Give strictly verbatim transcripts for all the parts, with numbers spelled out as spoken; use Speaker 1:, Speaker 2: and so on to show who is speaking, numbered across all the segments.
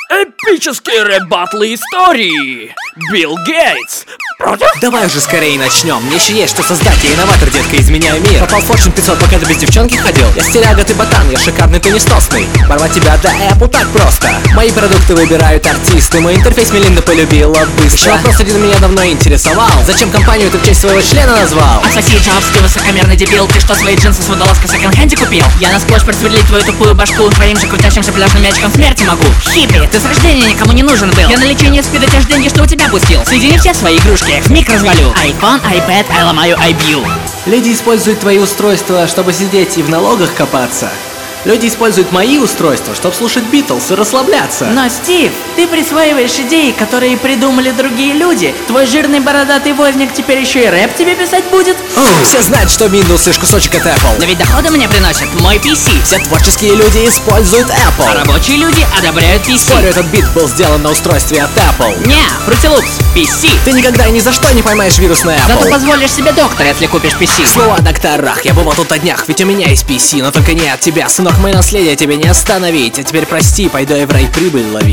Speaker 1: Эпические рэп-баттлы истории. Билл Гейтс против...
Speaker 2: Давай уже скорее начнем. Мне еще есть что создать. Я инноватор, детка, изменяю мир. Попал в Fortune пятьсот, пока ты без девчонки ходил. Я стиляга, ты ботан, я шикарный, ты несносный. Порвать тебя до Apple так просто. Мои продукты выбирают артисты. Мой интерфейс Мелинда полюбила быстро. Еще вопрос один меня давно интересовал. Зачем компанию ты в честь своего члена назвал?
Speaker 3: Отсоси, Джобс, ты высокомерный дебил. Ты что, свои джинсы с водолазкой в секонд-хенде купил? Я насквозь просверлить твою тупую башку. Твоим же крутящимся пляжным мячиком смерти могу. Хиппи, ты с рождения никому не нужен был. Я на лечение спида те же деньги, что у тебя пустил. Соедини все свои игрушки, я их вмиг развалю. iPhone, iPad, I ломаю, I бью.
Speaker 2: Люди используют твои устройства, чтобы сидеть и в налогах копаться. Люди используют мои устройства, чтобы слушать Битлз и расслабляться.
Speaker 3: Но, Стив, ты присваиваешь идеи, которые придумали другие люди. Твой жирный бородатый возник теперь еще и рэп тебе писать будет?
Speaker 2: Оу, все знают, что Windows лишь кусочек от Apple.
Speaker 3: Но ведь доходы мне приносит мой пи си.
Speaker 2: Все творческие люди используют Apple.
Speaker 3: А рабочие люди одобряют пи си.
Speaker 2: Спорю, этот бит был сделан на устройстве от Apple.
Speaker 3: Не, Fruity Loops, пи си.
Speaker 2: Ты никогда и ни за что не поймаешь вирус на Apple.
Speaker 3: Зато позволишь себе доктора, если купишь пи си.
Speaker 2: Снова о докторах, я бывал тут о днях, ведь у меня есть пи си, но только не от тебя, сынок, мое наследие тебе не остановить. А теперь прости, пойду я в рай прибыль ловить.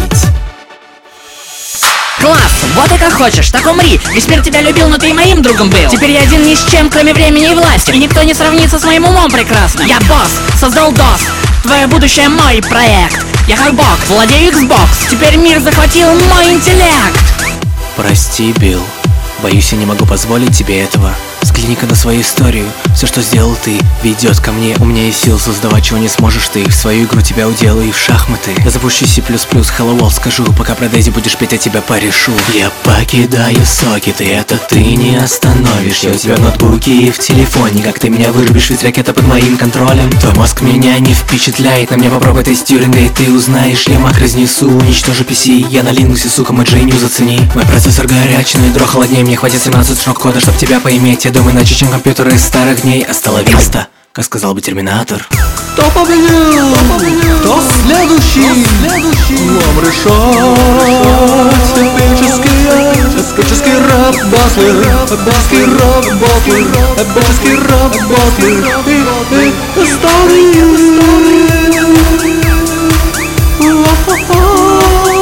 Speaker 3: Класс, вот и как хочешь, так умри. Весь мир тебя любил, но ты и моим другом был. Теперь я один ни с чем, кроме времени и власти. И никто не сравнится с моим умом прекрасным. Я босс, создал дос. Твое будущее мой проект. Я как бог, владею Xbox. Теперь мир захватил мой интеллект.
Speaker 2: Прости, Билл, боюсь, я не могу позволить тебе этого. Взгляни-ка на свою историю. Все, что сделал ты, ведет ко мне. У меня есть сил создавать, чего не сможешь ты. В свою игру тебя уделаю и в шахматы. Я запущу C++, Hello World скажу. Пока про Дейзи будешь петь, я тебя порешу. Я покидаю сокеты, это ты не остановишь. Я у тебя в ноутбуке и в телефоне. Как ты меня вырубишь, ведь ракета под моим контролем. Твой мозг меня не впечатляет. На мне попробуй тестюринга и ты узнаешь. Я мак разнесу, уничтожу пи си. Я на Линуксе, сука, мой Джейню зацени. Мой процессор горячий, но ядро холоднее. Мне хватит семнадцать строк кода, чтоб тебя поиметь. Я думаю иначе, чем компьютеры из старых дней. Астала виста, как сказал бы Терминатор.
Speaker 4: Кто победил? Кто следующий? Вам решать. Эпический, эпический рэп-баттлы, эпический рэп-баттлы, эпический рэп-баттлы и, и истории.